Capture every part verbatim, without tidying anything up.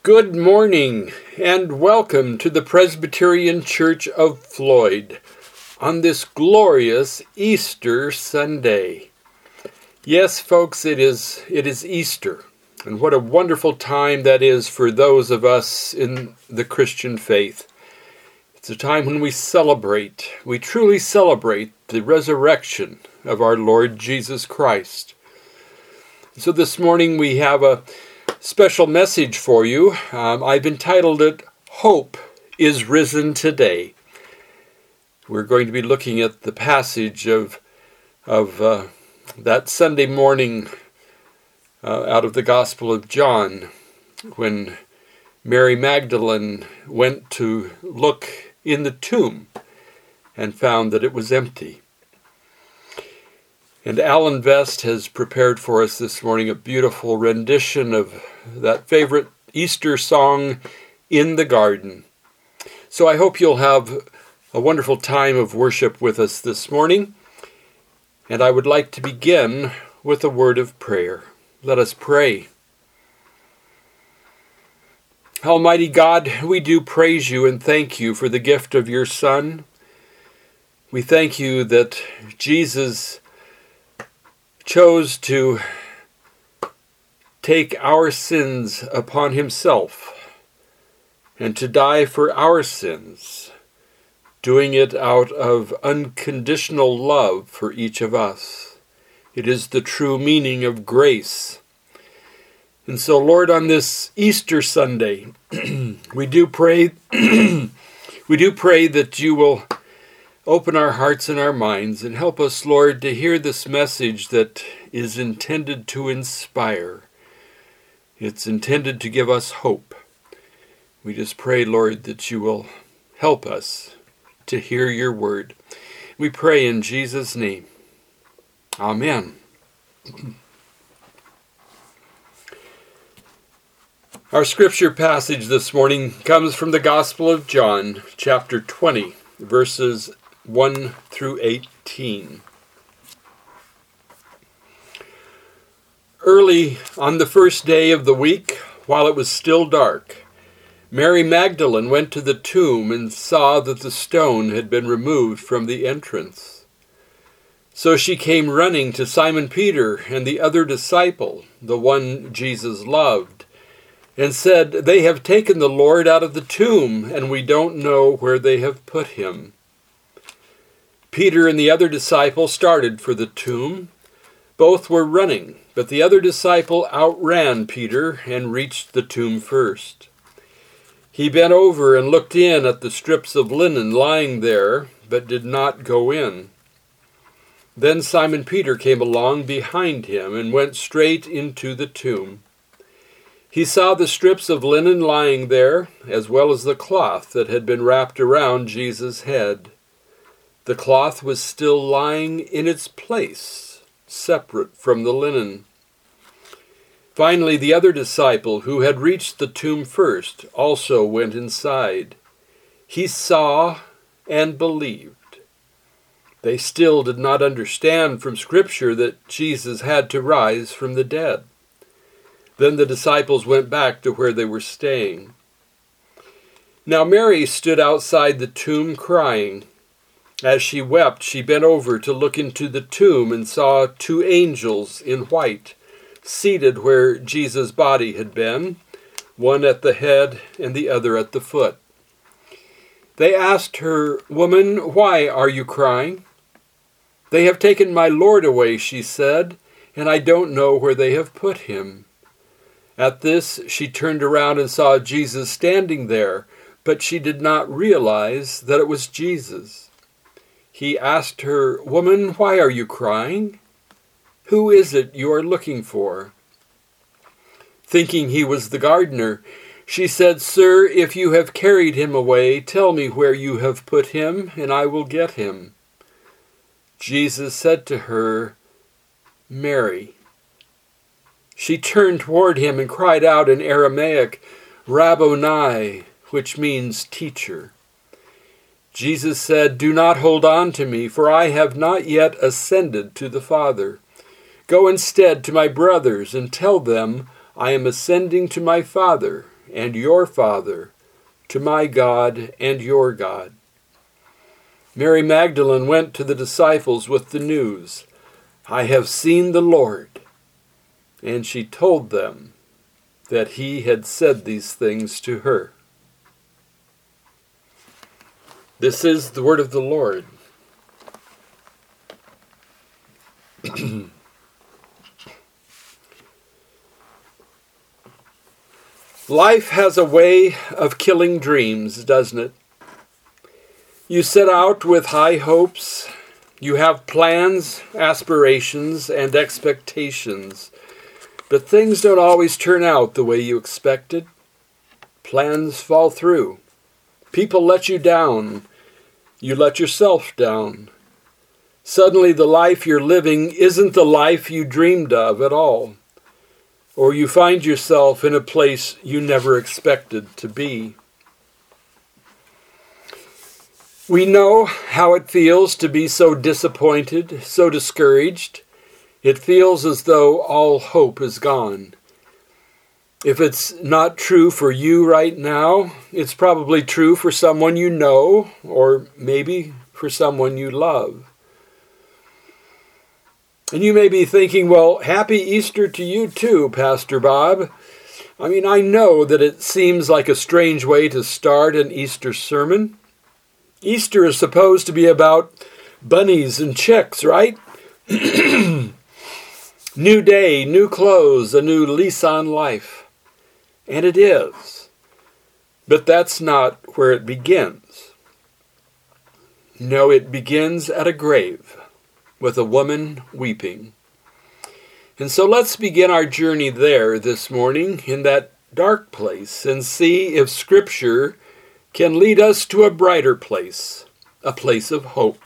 Good morning and welcome to the Presbyterian Church of Floyd on this glorious Easter Sunday. Yes, folks, it is it is Easter, and what a wonderful time that is for those of us in the Christian faith. It's a time when we celebrate, we truly celebrate the resurrection of our Lord Jesus Christ. So this morning we have a special message for you. Um, I've entitled it, Hope is Risen Today. We're going to be looking at the passage of, of uh, that Sunday morning uh, out of the Gospel of John, when Mary Magdalene went to look in the tomb and found that it was empty. And Alan Vest has prepared for us this morning a beautiful rendition of that favorite Easter song, In the Garden. So I hope you'll have a wonderful time of worship with us this morning. And I would like to begin with a word of prayer. Let us pray. Almighty God, we do praise you and thank you for the gift of your Son. We thank you that Jesus chose to take our sins upon himself and to die for our sins, doing it out of unconditional love for each of us. It is the true meaning of grace. And so, Lord, on this Easter Sunday, we do pray we do pray that you will open our hearts and our minds and help us, Lord, to hear this message that is intended to inspire. It's intended to give us hope. We just pray, Lord, that you will help us to hear your word. We pray in Jesus' name. Amen. Our scripture passage this morning comes from the Gospel of John, chapter twenty, verses one through eighteen. Early on the first day of the week, while it was still dark, Mary Magdalene went to the tomb and saw that the stone had been removed from the entrance. So she came running to Simon Peter and the other disciple, the one Jesus loved, and said, "They have taken the Lord out of the tomb, and we don't know where they have put him." Peter and the other disciple started for the tomb. Both were running, but the other disciple outran Peter and reached the tomb first. He bent over and looked in at the strips of linen lying there, but did not go in. Then Simon Peter came along behind him and went straight into the tomb. He saw the strips of linen lying there, as well as the cloth that had been wrapped around Jesus' head. The cloth was still lying in its place, separate from the linen. Finally, the other disciple, who had reached the tomb first, also went inside. He saw and believed. They still did not understand from Scripture that Jesus had to rise from the dead. Then the disciples went back to where they were staying. Now Mary stood outside the tomb crying. As she wept, she bent over to look into the tomb and saw two angels in white, seated where Jesus' body had been, one at the head and the other at the foot. They asked her, "Woman, why are you crying?" "They have taken my Lord away," she said, "and I don't know where they have put him." At this, she turned around and saw Jesus standing there, but she did not realize that it was Jesus. He asked her, "Woman, why are you crying? Who is it you are looking for?" Thinking he was the gardener, she said, "Sir, if you have carried him away, tell me where you have put him, and I will get him." Jesus said to her, "Mary." She turned toward him and cried out in Aramaic, "Rabboni," which means teacher. Jesus said, "Do not hold on to me, for I have not yet ascended to the Father. Go instead to my brothers and tell them, I am ascending to my Father and your Father, to my God and your God." Mary Magdalene went to the disciples with the news, "I have seen the Lord." And she told them that he had said these things to her. This is the word of the Lord. Life has a way of killing dreams, doesn't it? You set out with high hopes. You have plans, aspirations, and expectations. But things don't always turn out the way you expected. Plans fall through. People let you down. You let yourself down. Suddenly the life you're living isn't the life you dreamed of at all. Or you find yourself in a place you never expected to be. We know how it feels to be so disappointed, so discouraged. It feels as though all hope is gone. If it's not true for you right now, it's probably true for someone you know, or maybe for someone you love. And you may be thinking, well, happy Easter to you too, Pastor Bob. I mean, I know that it seems like a strange way to start an Easter sermon. Easter is supposed to be about bunnies and chicks, right? New day, new clothes, a new lease on life. And it is. But that's not where it begins. No, it begins at a grave, with a woman weeping. And so let's begin our journey there this morning, in that dark place, and see if Scripture can lead us to a brighter place, a place of hope.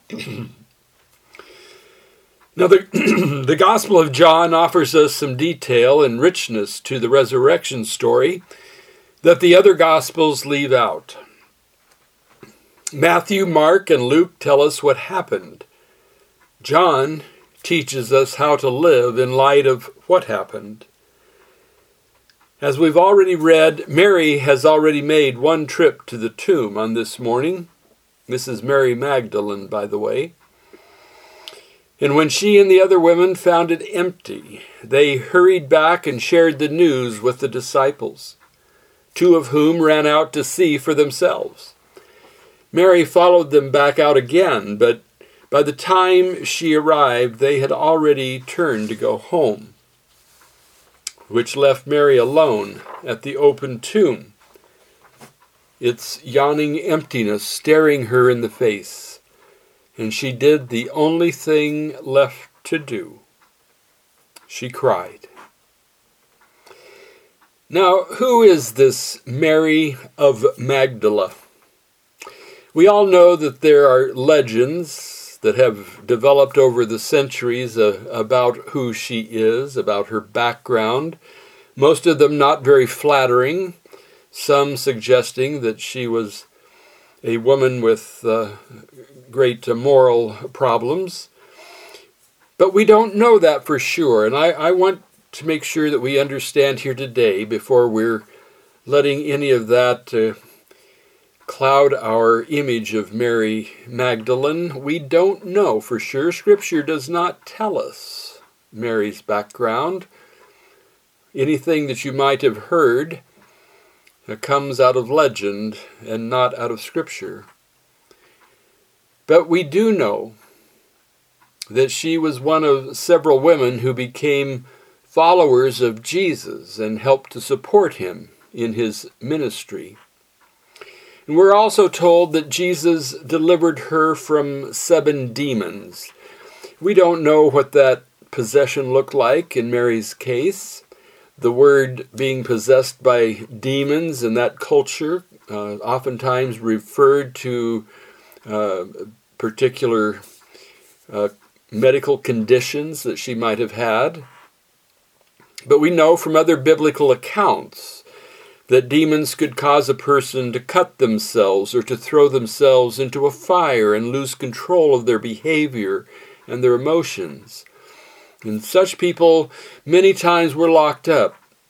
Now, the, the Gospel of John offers us some detail and richness to the resurrection story that the other Gospels leave out. Matthew, Mark, and Luke tell us what happened. John teaches us how to live in light of what happened. As we've already read, Mary has already made one trip to the tomb on this morning. This is Mary Magdalene, by the way. And when she and the other women found it empty, they hurried back and shared the news with the disciples, two of whom ran out to see for themselves. Mary followed them back out again, but by the time she arrived, they had already turned to go home, which left Mary alone at the open tomb, its yawning emptiness staring her in the face. And she did the only thing left to do. She cried. Now, who is this Mary of Magdala? We all know that there are legends that have developed over the centuries uh, about who she is, about her background, most of them not very flattering, some suggesting that she was a woman with uh, great uh, moral problems. But we don't know that for sure, and I, I want to make sure that we understand here today, before we're letting any of that uh, cloud our image of Mary Magdalene. We don't know for sure. Scripture does not tell us Mary's background. Anything that you might have heard uh, comes out of legend and not out of Scripture. But we do know that she was one of several women who became followers of Jesus and helped to support him in his ministry. And we're also told that Jesus delivered her from seven demons. We don't know what that possession looked like in Mary's case. The word being possessed by demons in that culture uh, oftentimes referred to uh, particular uh, medical conditions that she might have had. But we know from other biblical accounts that demons could cause a person to cut themselves or to throw themselves into a fire and lose control of their behavior and their emotions. And such people many times were locked up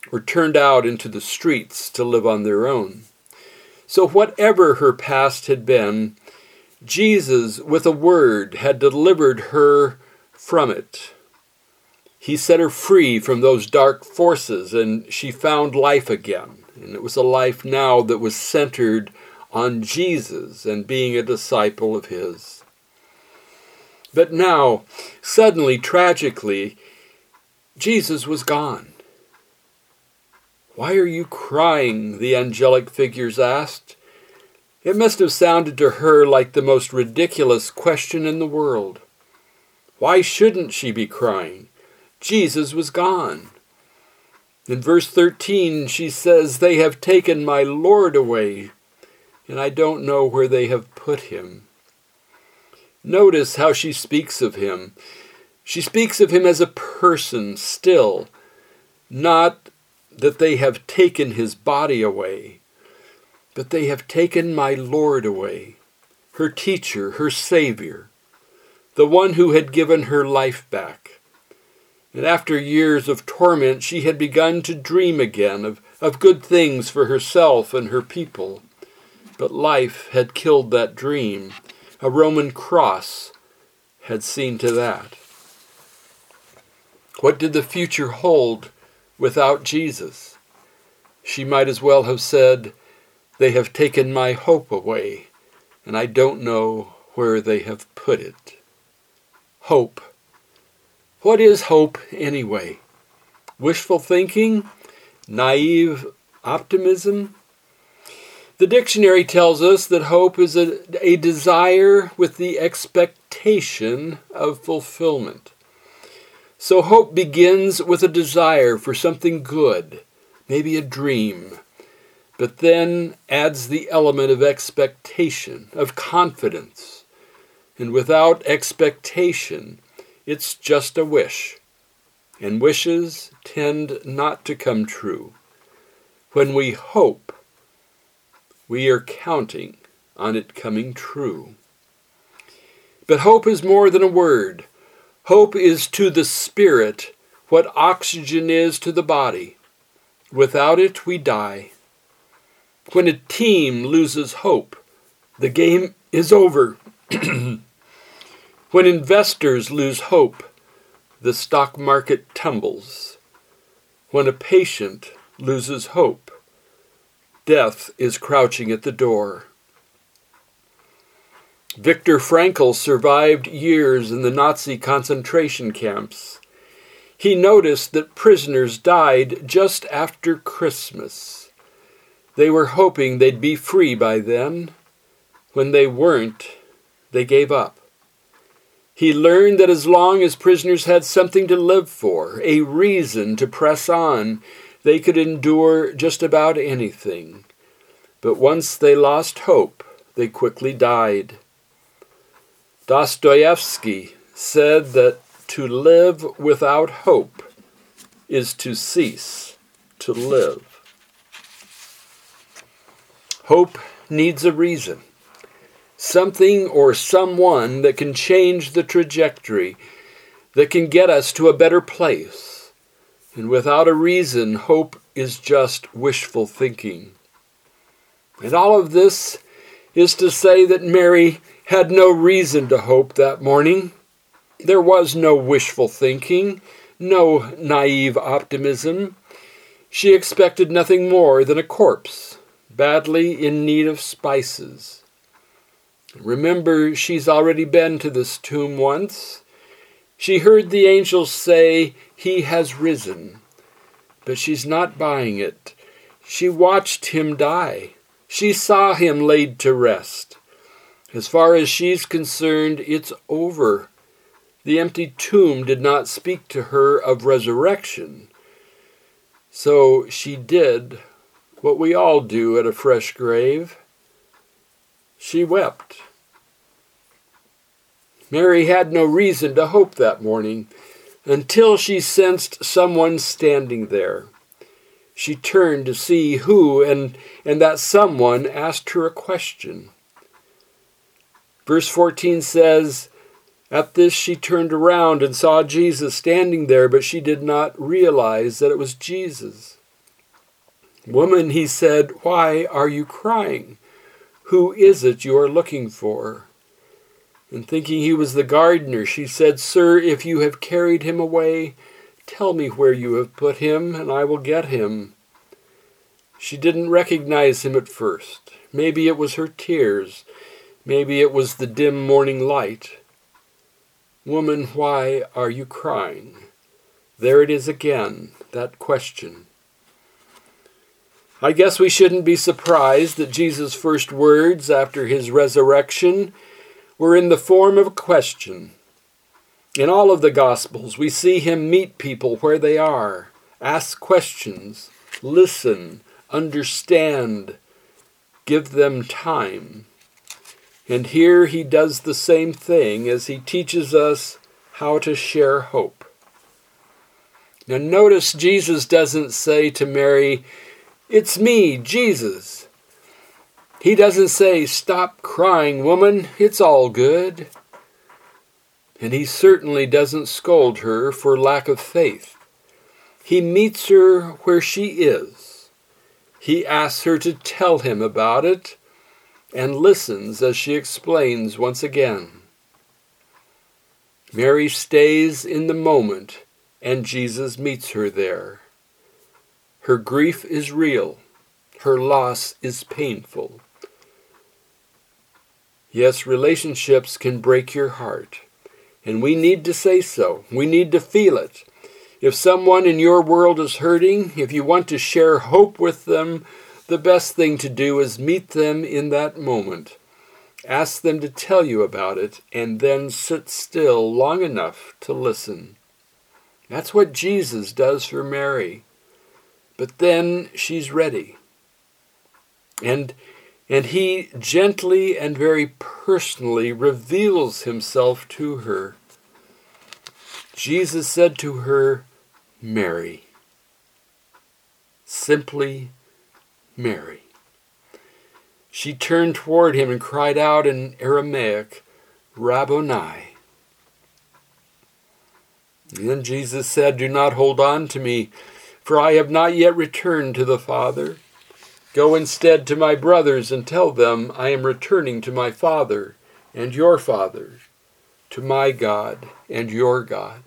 or turned out into the streets to live on their own. So whatever her past had been, Jesus, with a word, had delivered her from it. He set her free from those dark forces, and she found life again. And it was a life now that was centered on Jesus and being a disciple of his. But now, suddenly, tragically, Jesus was gone. "Why are you crying?" the angelic figures asked. It must have sounded to her like the most ridiculous question in the world. Why shouldn't she be crying? Jesus was gone. In verse thirteen, she says, "They have taken my Lord away, and I don't know where they have put him." Notice how she speaks of him. She speaks of him as a person still, not that they have taken his body away, but they have taken my Lord away, her teacher, her Savior, the one who had given her life back. And after years of torment, she had begun to dream again of, of good things for herself and her people. But life had killed that dream. A Roman cross had seen to that. What did the future hold without Jesus? She might as well have said, "They have taken my hope away, and I don't know where they have put it." Hope. What is hope anyway? Wishful thinking? Naive optimism? The dictionary tells us that hope is a, a desire with the expectation of fulfillment. So hope begins with a desire for something good, maybe a dream, but then adds the element of expectation, of confidence. And without expectation, it's just a wish, and wishes tend not to come true. When we hope, we are counting on it coming true. But hope is more than a word. Hope is to the spirit what oxygen is to the body. Without it, we die. When a team loses hope, the game is over. When investors lose hope, the stock market tumbles. When a patient loses hope, death is crouching at the door. Viktor Frankl survived years in the Nazi concentration camps. He noticed that prisoners died just after Christmas. They were hoping they'd be free by then. When they weren't, they gave up. He learned that as long as prisoners had something to live for, a reason to press on, they could endure just about anything. But once they lost hope, they quickly died. Dostoevsky said that to live without hope is to cease to live. Hope needs a reason. Something or someone that can change the trajectory, that can get us to a better place. And without a reason, hope is just wishful thinking. And all of this is to say that Mary had no reason to hope that morning. There was no wishful thinking, no naive optimism. She expected nothing more than a corpse, badly in need of spices. Remember, she's already been to this tomb once. She heard the angels say, "He has risen." But she's not buying it. She watched him die. She saw him laid to rest. As far as she's concerned, it's over. The empty tomb did not speak to her of resurrection. So she did what we all do at a fresh grave. She wept. Mary had no reason to hope that morning until she sensed someone standing there. She turned to see who, and, and that someone asked her a question. Verse fourteen says, "At this she turned around and saw Jesus standing there, but she did not realize that it was Jesus." "Woman," he said, "why are you crying? Who is it you are looking for?" And thinking he was the gardener, she said, "Sir, if you have carried him away, tell me where you have put him, and I will get him." She didn't recognize him at first. Maybe it was her tears. Maybe it was the dim morning light. "Woman, why are you crying?" There it is again, that question. I guess we shouldn't be surprised that Jesus' first words after his resurrection were in the form of a question. In all of the Gospels, we see him meet people where they are, ask questions, listen, understand, give them time. And here he does the same thing as he teaches us how to share hope. Now notice Jesus doesn't say to Mary, "It's me, Jesus." He doesn't say, "Stop crying, woman, it's all good." And he certainly doesn't scold her for lack of faith. He meets her where she is. He asks her to tell him about it and listens as she explains once again. Mary stays in the moment, and Jesus meets her there. Her grief is real. Her loss is painful. Yes, relationships can break your heart, and we need to say so. We need to feel it. If someone in your world is hurting, if you want to share hope with them, the best thing to do is meet them in that moment. Ask them to tell you about it, and then sit still long enough to listen. That's what Jesus does for Mary. But then she's ready. And And he gently and very personally reveals himself to her. Jesus said to her, "Mary." Simply, "Mary." She turned toward him and cried out in Aramaic, "Rabboni." And then Jesus said, "Do not hold on to me, for I have not yet returned to the Father. Go instead to my brothers and tell them I am returning to my Father and your Father, to my God and your God."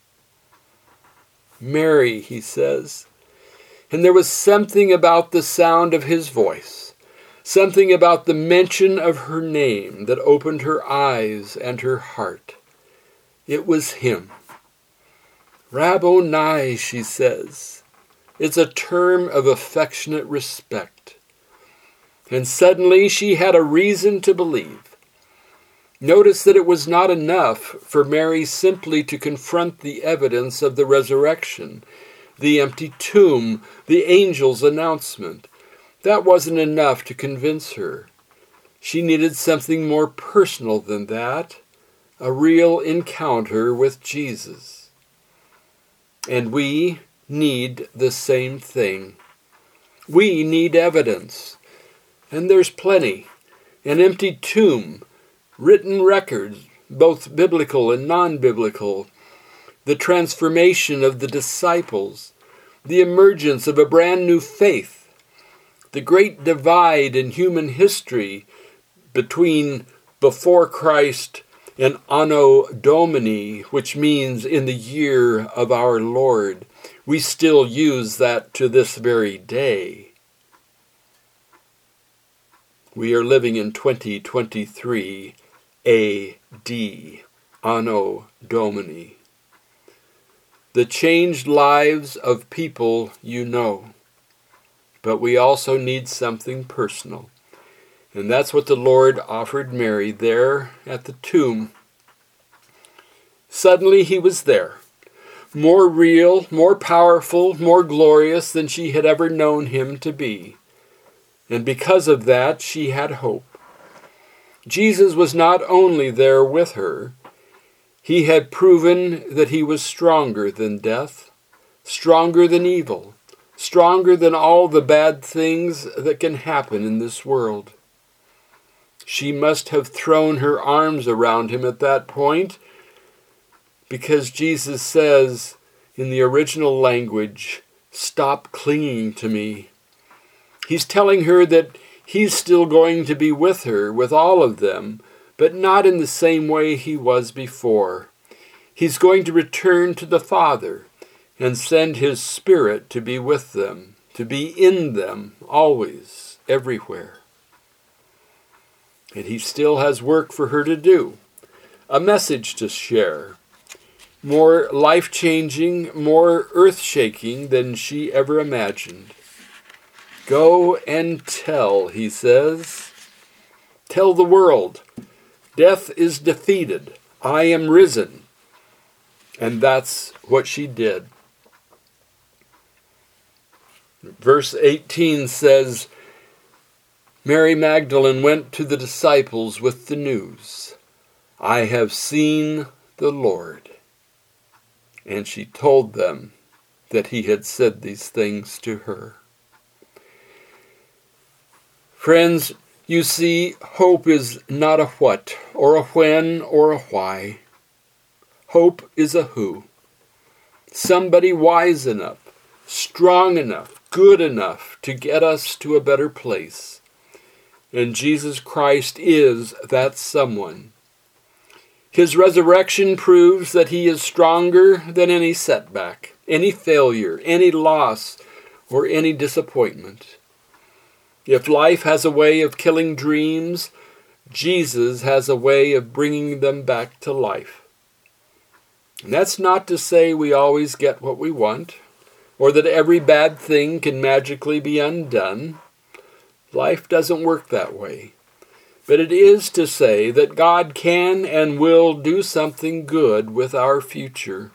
"Mary," he says. And there was something about the sound of his voice, something about the mention of her name that opened her eyes and her heart. It was him. "Rabboni," she says. It's a term of affectionate respect. And suddenly she had a reason to believe. Notice that it was not enough for Mary simply to confront the evidence of the resurrection, the empty tomb, the angel's announcement. That wasn't enough to convince her. She needed something more personal than that, a real encounter with Jesus. And we need the same thing. We need evidence. And there's plenty. An empty tomb, written records, both biblical and non-biblical, the transformation of the disciples, the emergence of a brand new faith, the great divide in human history between before Christ and Anno Domini, which means in the year of our Lord. We still use that to this very day. We are living in twenty twenty-three A D, Anno Domini. The changed lives of people you know, but we also need something personal. And that's what the Lord offered Mary there at the tomb. Suddenly he was there, more real, more powerful, more glorious than she had ever known him to be. And because of that, she had hope. Jesus was not only there with her, he had proven that he was stronger than death, stronger than evil, stronger than all the bad things that can happen in this world. She must have thrown her arms around him at that point, because Jesus says in the original language, "Stop clinging to me. He's telling her that he's still going to be with her, with all of them, but not in the same way he was before. He's going to return to the Father and send his Spirit to be with them, to be in them always, everywhere. And he still has work for her to do, a message to share, more life-changing, more earth-shaking than she ever imagined. Go and tell, he says. Tell the world, death is defeated. I am risen. And that's what she did. Verse eighteen says, Mary Magdalene went to the disciples with the news, I have seen the Lord. And she told them that he had said these things to her. Friends, you see, hope is not a what, or a when, or a why. Hope is a who. Somebody wise enough, strong enough, good enough to get us to a better place. And Jesus Christ is that someone. His resurrection proves that he is stronger than any setback, any failure, any loss, or any disappointment. If life has a way of killing dreams, Jesus has a way of bringing them back to life. And that's not to say we always get what we want, or that every bad thing can magically be undone. Life doesn't work that way. But it is to say that God can and will do something good with our future.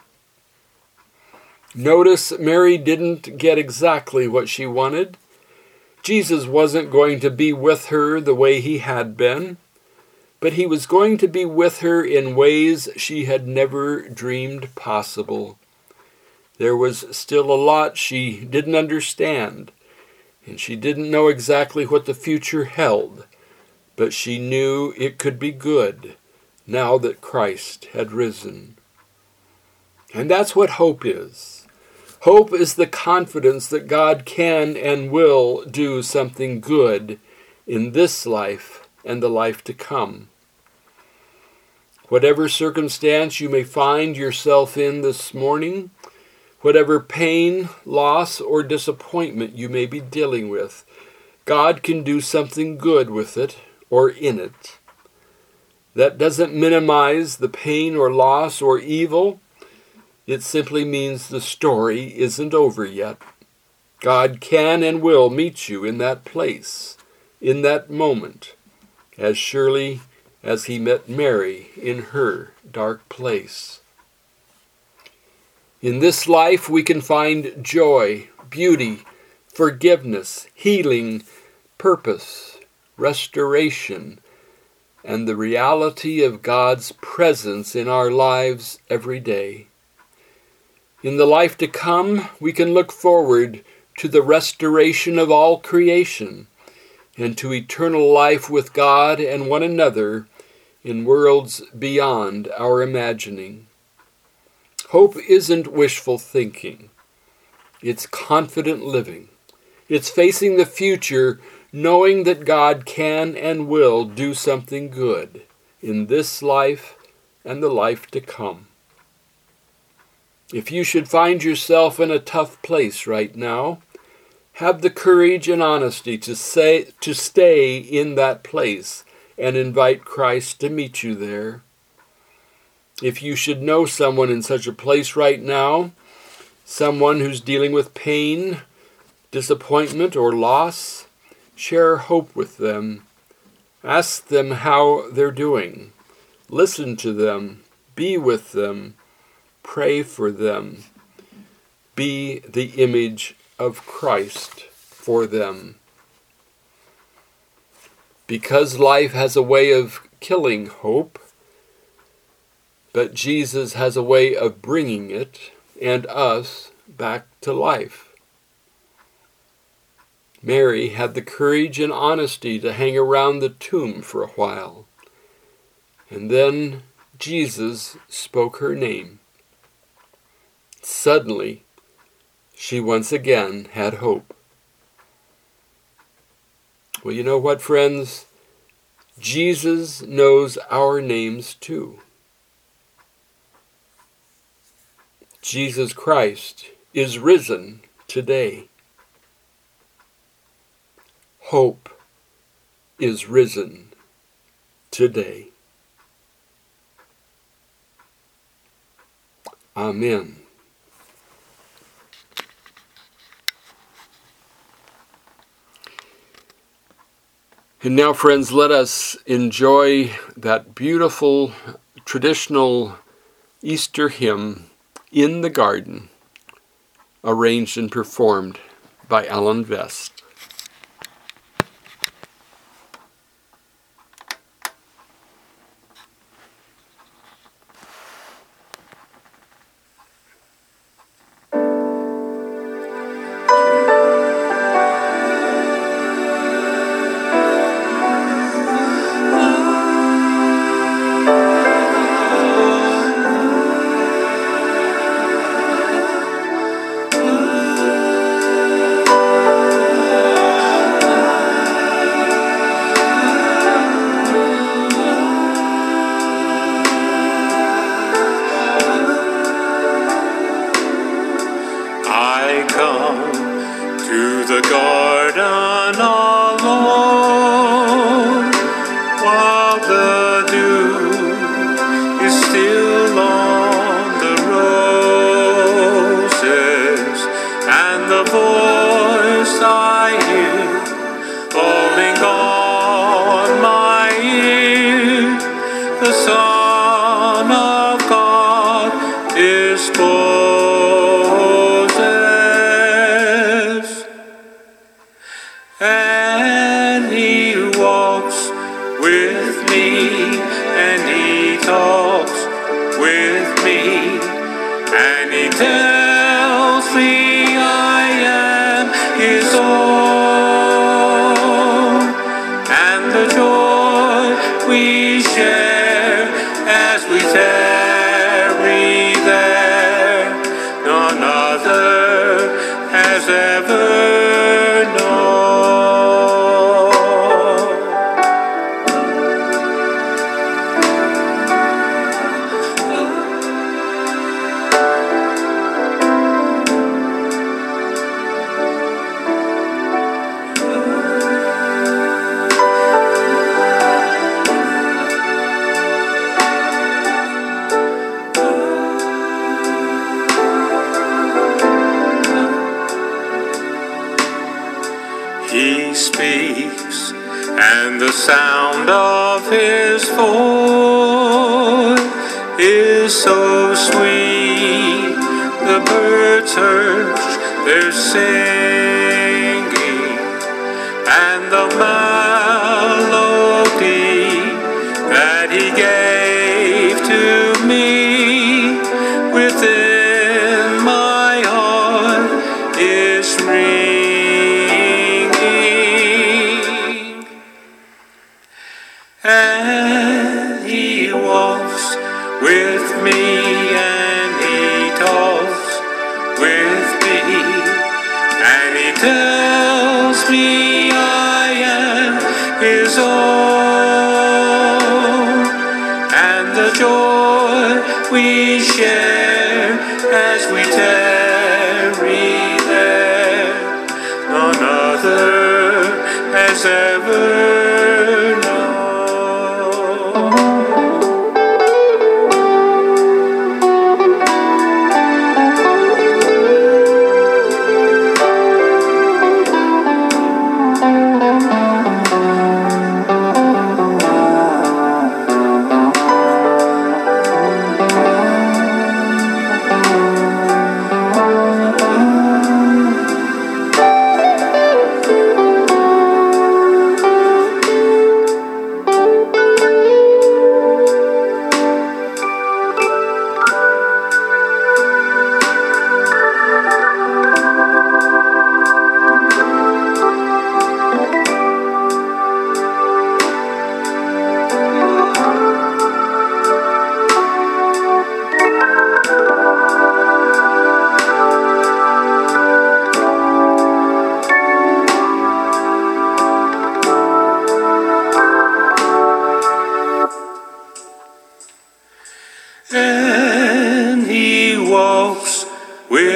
Notice Mary didn't get exactly what she wanted. Jesus wasn't going to be with her the way he had been, but he was going to be with her in ways she had never dreamed possible. There was still a lot she didn't understand, and she didn't know exactly what the future held, but she knew it could be good now that Christ had risen. And that's what hope is. Hope is the confidence that God can and will do something good in this life and the life to come. Whatever circumstance you may find yourself in this morning, whatever pain, loss, or disappointment you may be dealing with, God can do something good with it or in it. That doesn't minimize the pain or loss or evil. It simply means the story isn't over yet. God can and will meet you in that place, in that moment, as surely as he met Mary in her dark place. In this life we can find joy, beauty, forgiveness, healing, purpose, restoration, and the reality of God's presence in our lives every day. In the life to come, we can look forward to the restoration of all creation and to eternal life with God and one another in worlds beyond our imagining. Hope isn't wishful thinking. It's confident living. It's facing the future knowing that God can and will do something good in this life and the life to come. If you should find yourself in a tough place right now, have the courage and honesty to say to stay in that place and invite Christ to meet you there. If you should know someone in such a place right now, someone who's dealing with pain, disappointment, or loss, share hope with them. Ask them how they're doing. Listen to them. Be with them. Pray for them. Be the image of Christ for them. Because life has a way of killing hope, but Jesus has a way of bringing it and us back to life. Mary had the courage and honesty to hang around the tomb for a while. And then Jesus spoke her name. Suddenly, she once again had hope. Well, you know what, friends? Jesus knows our names too. Jesus Christ is risen today. Hope is risen today. Amen. And now, friends, let us enjoy that beautiful traditional Easter hymn, In the Garden, arranged and performed by Alan Vest. He speaks, and the sound of his voice is so sweet. The birds hush their singing, and the melody that he gave to me within my heart is ringing. And he walks with me, and he talks with me, and he tells me I am his own, and the joy we share as we tarry there, none other has ever known.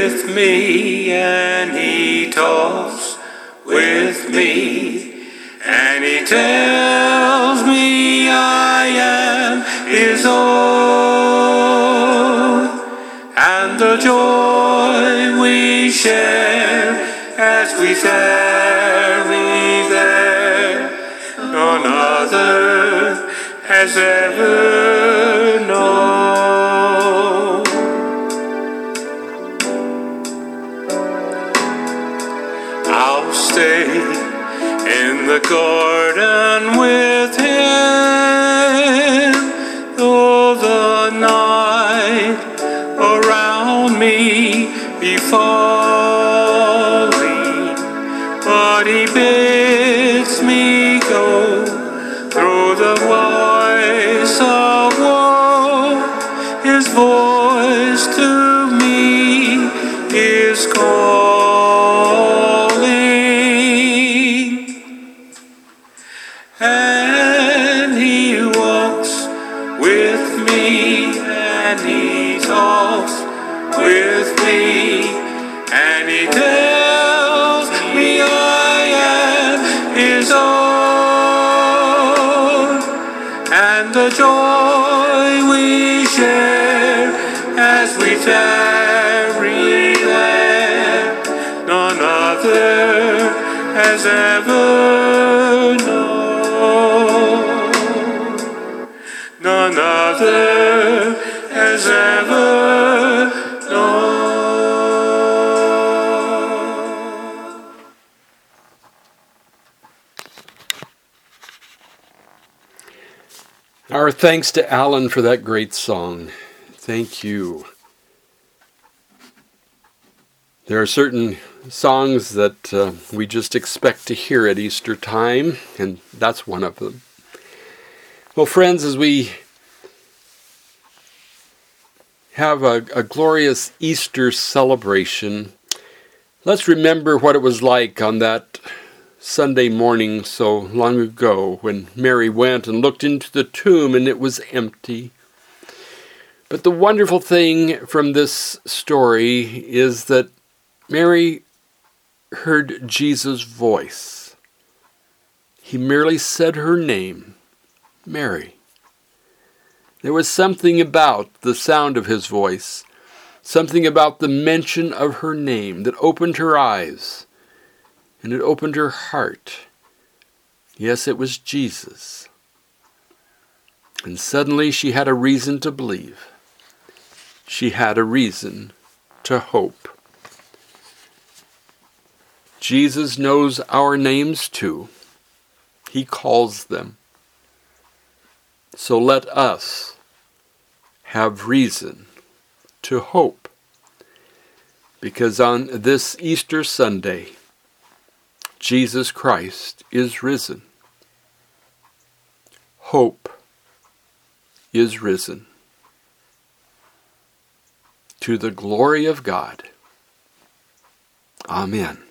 with me, and he talks with me, and he tells me I am his own, and the joy we share as we tarry there, none other has ever known. I'll stay in the garden with him, though the night around me be falling, but he bids me go through the voice of woe. His voice to me is calling, and he walks with me, and he talks with me, and he tells me I am his own, and the joy we share as we tarry there, none other has ever known, none other has ever known. Our thanks to Alan for that great song. Thank you. There are certain songs that uh, we just expect to hear at Easter time, and that's one of them. Well, friends, as we have a, a glorious Easter celebration, let's remember what it was like on that Sunday morning so long ago when Mary went and looked into the tomb and it was empty. But the wonderful thing from this story is that Mary heard Jesus' voice. He merely said her name, Mary. There was something about the sound of his voice, something about the mention of her name that opened her eyes, and it opened her heart. Yes, it was Jesus. And suddenly she had a reason to believe. She had a reason to hope. Jesus knows our names too. He calls them. So let us have reason to hope. Because on this Easter Sunday, Jesus Christ is risen. Hope is risen. To the glory of God. Amen.